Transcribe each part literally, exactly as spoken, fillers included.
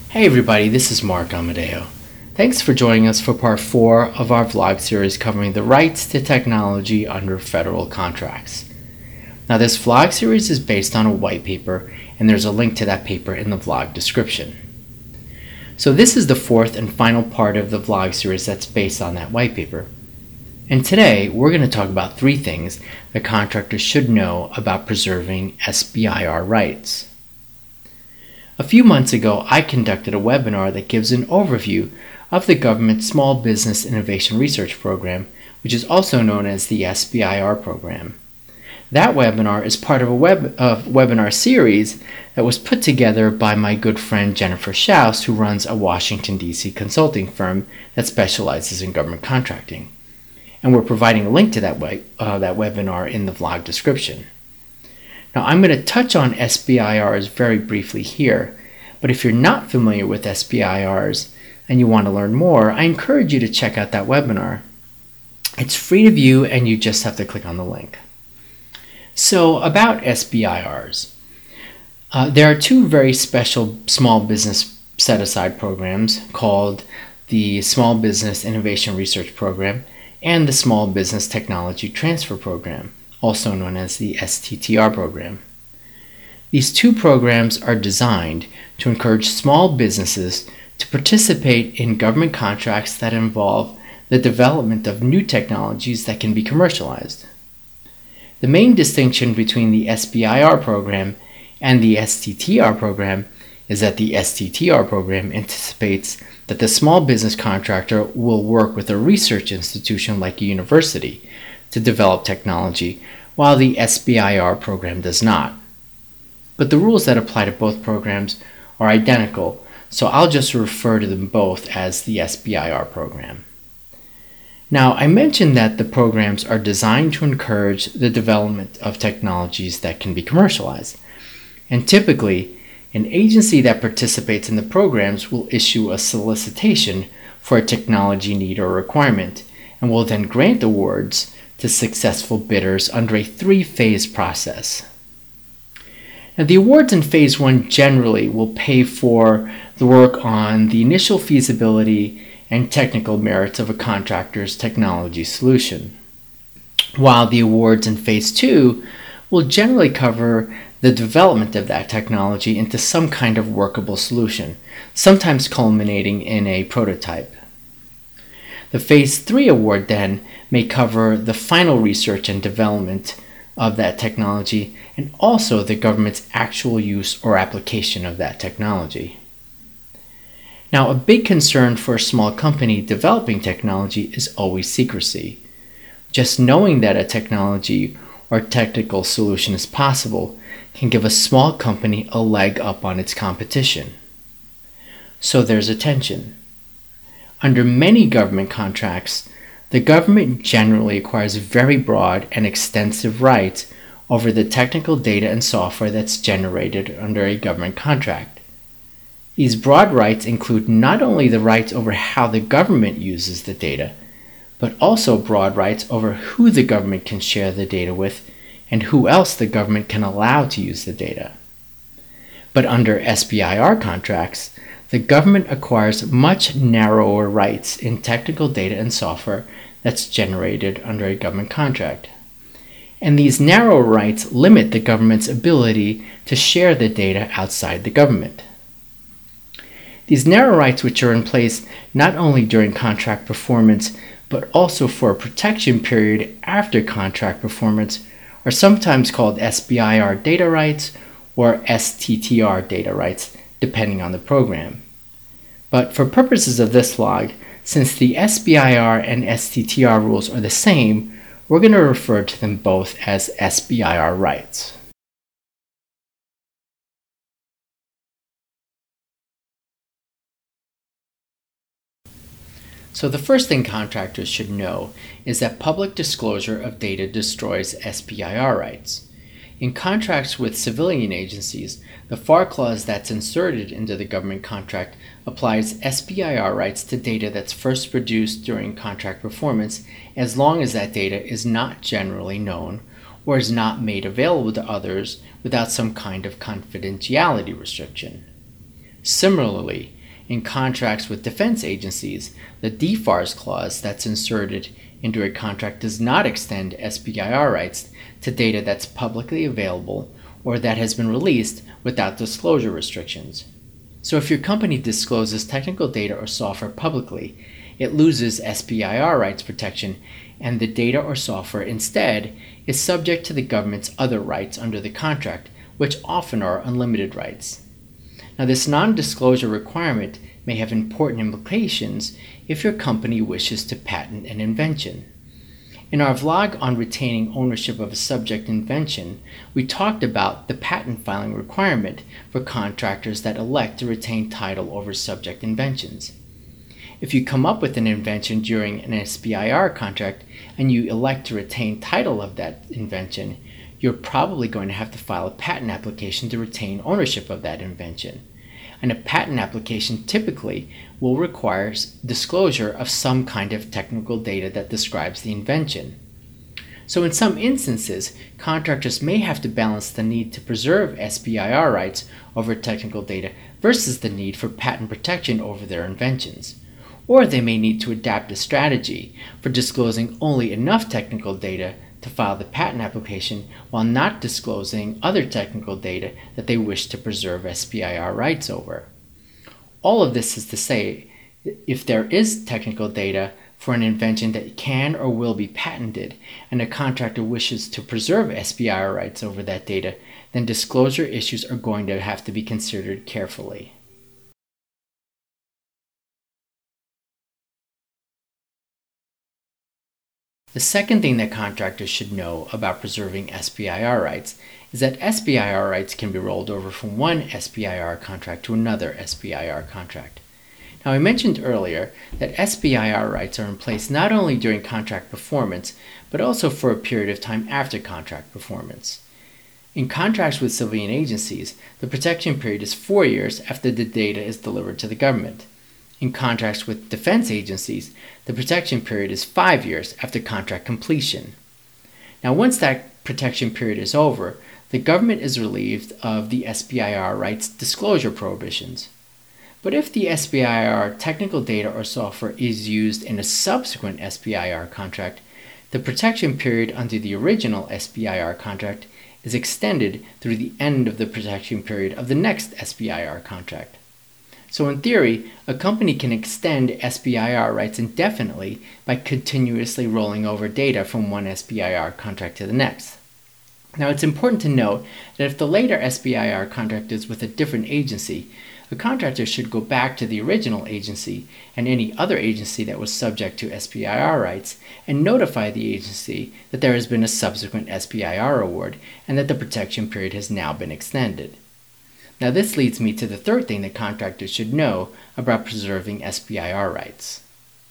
Hey everybody, this is Mark Amadeo. Thanks for joining us for part four of our vlog series covering the rights to technology under federal contracts. Now this vlog series is based on a white paper, and there's a link to that paper in the vlog description. So this is the fourth and final part of the vlog series that's based on that white paper. And today we're going to talk about three things that contractors should know about preserving S B I R rights. A few months ago, I conducted a webinar that gives an overview of the government's Small Business Innovation Research Program, which is also known as the S B I R program. That webinar is part of a web, uh, webinar series that was put together by my good friend Jennifer Schaus, who runs a Washington, D C consulting firm that specializes in government contracting. And we're providing a link to that, we- uh, that webinar in the vlog description. Now, I'm going to touch on S B I Rs very briefly here, but if you're not familiar with S B I Rs and you want to learn more, I encourage you to check out that webinar. It's free to view and you just have to click on the link. So, about S B I Rs. Uh, there are two very special small business set-aside programs called the Small Business Innovation Research Program and the Small Business Technology Transfer Program, also known as the S T T R program. These two programs are designed to encourage small businesses to participate in government contracts that involve the development of new technologies that can be commercialized. The main distinction between the S B I R program and the S T T R program is that the S T T R program anticipates that the small business contractor will work with a research institution like a university to develop technology, while the S B I R program does not. But the rules that apply to both programs are identical, so I'll just refer to them both as the S B I R program. Now, I mentioned that the programs are designed to encourage the development of technologies that can be commercialized. And typically, an agency that participates in the programs will issue a solicitation for a technology need or requirement, and will then grant awards to successful bidders under a three-phase process. Now, the awards in phase one generally will pay for the work on the initial feasibility and technical merits of a contractor's technology solution, while the awards in phase two will generally cover the development of that technology into some kind of workable solution, sometimes culminating in a prototype. The phase three award then may cover the final research and development of that technology and also the government's actual use or application of that technology. Now, a big concern for a small company developing technology is always secrecy. Just knowing that a technology or technical solution is possible can give a small company a leg up on its competition. So there's a tension. Under many government contracts, the government generally acquires very broad and extensive rights over the technical data and software that's generated under a government contract. These broad rights include not only the rights over how the government uses the data, but also broad rights over who the government can share the data with and who else the government can allow to use the data. But under S B I R contracts, the government acquires much narrower rights in technical data and software that's generated under a government contract. And these narrow rights limit the government's ability to share the data outside the government. These narrow rights, which are in place not only during contract performance, but also for a protection period after contract performance, are sometimes called S B I R data rights or S T T R data rights, depending on the program. But for purposes of this vlog, since the S B I R and S T T R rules are the same, we're going to refer to them both as S B I R rights. So the first thing contractors should know is that public disclosure of data destroys S B I R rights. In contracts with civilian agencies, the F A R clause that's inserted into the government contract applies S B I R rights to data that's first produced during contract performance, as long as that data is not generally known or is not made available to others without some kind of confidentiality restriction. Similarly, In contracts with defense agencies, the D FARS clause that's inserted into a contract does not extend S B I R rights to data that's publicly available or that has been released without disclosure restrictions. So if your company discloses technical data or software publicly, it loses S B I R rights protection, and the data or software instead is subject to the government's other rights under the contract, which often are unlimited rights. Now, this non-disclosure requirement may have important implications if your company wishes to patent an invention. In our vlog on retaining ownership of a subject invention, we talked about the patent filing requirement for contractors that elect to retain title over subject inventions. If you come up with an invention during an S B I R contract and you elect to retain title of that invention, you're probably going to have to file a patent application to retain ownership of that invention. And a patent application typically will require disclosure of some kind of technical data that describes the invention. So in some instances, contractors may have to balance the need to preserve S B I R rights over technical data versus the need for patent protection over their inventions. Or they may need to adapt a strategy for disclosing only enough technical data to file the patent application while not disclosing other technical data that they wish to preserve S B I R rights over. All of this is to say, if there is technical data for an invention that can or will be patented, and a contractor wishes to preserve S B I R rights over that data, then disclosure issues are going to have to be considered carefully. The second thing that contractors should know about preserving S B I R rights is that S B I R rights can be rolled over from one S B I R contract to another S B I R contract. Now, I mentioned earlier that S B I R rights are in place not only during contract performance, but also for a period of time after contract performance. In contracts with civilian agencies, the protection period is four years after the data is delivered to the government. In contracts with defense agencies, the protection period is five years after contract completion. Now, once that protection period is over, the government is relieved of the S B I R rights disclosure prohibitions. But if the S B I R technical data or software is used in a subsequent S B I R contract, the protection period under the original S B I R contract is extended through the end of the protection period of the next S B I R contract. So in theory, a company can extend S B I R rights indefinitely by continuously rolling over data from one S B I R contract to the next. Now, it's important to note that if the later S B I R contract is with a different agency, a contractor should go back to the original agency and any other agency that was subject to S B I R rights and notify the agency that there has been a subsequent S B I R award and that the protection period has now been extended. Now, this leads me to the third thing that contractors should know about preserving S B I R rights.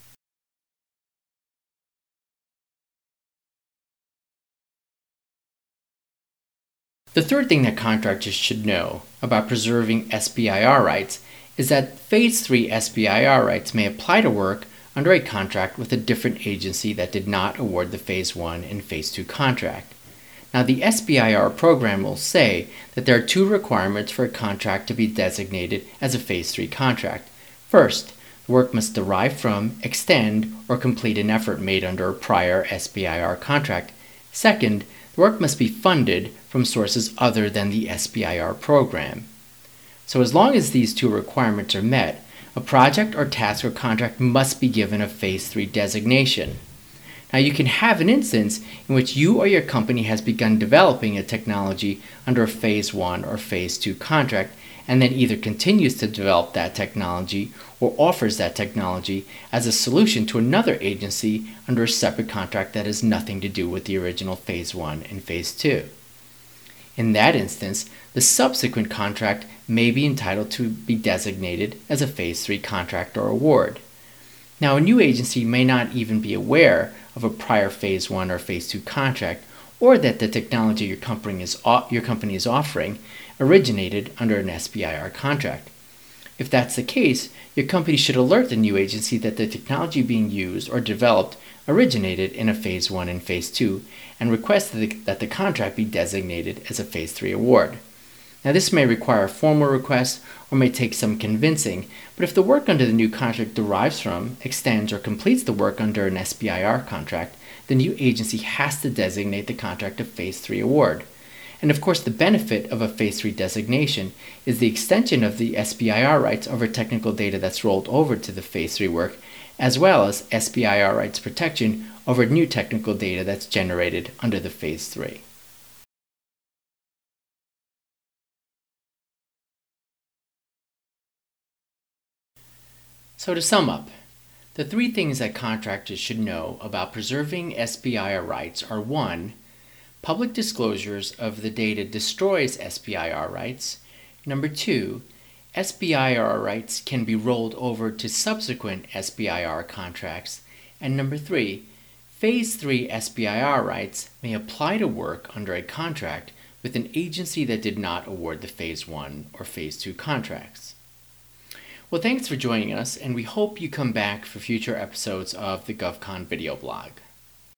The third thing that contractors should know about preserving S B I R rights is that Phase three S B I R rights may apply to work under a contract with a different agency that did not award the Phase one and Phase two contract. Now, the S B I R program will say that there are two requirements for a contract to be designated as a Phase three contract. First, the work must derive from, extend, or complete an effort made under a prior S B I R contract. Second, the work must be funded from sources other than the S B I R program. So as long as these two requirements are met, a project or task or contract must be given a Phase three designation. Now, you can have an instance in which you or your company has begun developing a technology under a Phase one or Phase two contract and then either continues to develop that technology or offers that technology as a solution to another agency under a separate contract that has nothing to do with the original Phase one and Phase two. In that instance, the subsequent contract may be entitled to be designated as a Phase three contract or award. Now, a new agency may not even be aware of a prior Phase one or Phase two contract, or that the technology your company is, your company is offering originated under an S B I R contract. If that's the case, your company should alert the new agency that the technology being used or developed originated in a Phase one and Phase two, and request that the, that the contract be designated as a Phase three award. Now, this may require a formal request or may take some convincing, but if the work under the new contract derives from, extends, or completes the work under an S B I R contract, the new agency has to designate the contract a Phase three award. And of course, the benefit of a Phase three designation is the extension of the S B I R rights over technical data that's rolled over to the Phase three work, as well as S B I R rights protection over new technical data that's generated under the Phase three. So to sum up, the three things that contractors should know about preserving S B I R rights are: one, public disclosures of the data destroys S B I R rights. Number two, S B I R rights can be rolled over to subsequent S B I R contracts. And number three, Phase three S B I R rights may apply to work under a contract with an agency that did not award the Phase one or Phase two contracts. Well, thanks for joining us, and we hope you come back for future episodes of the GovCon video blog.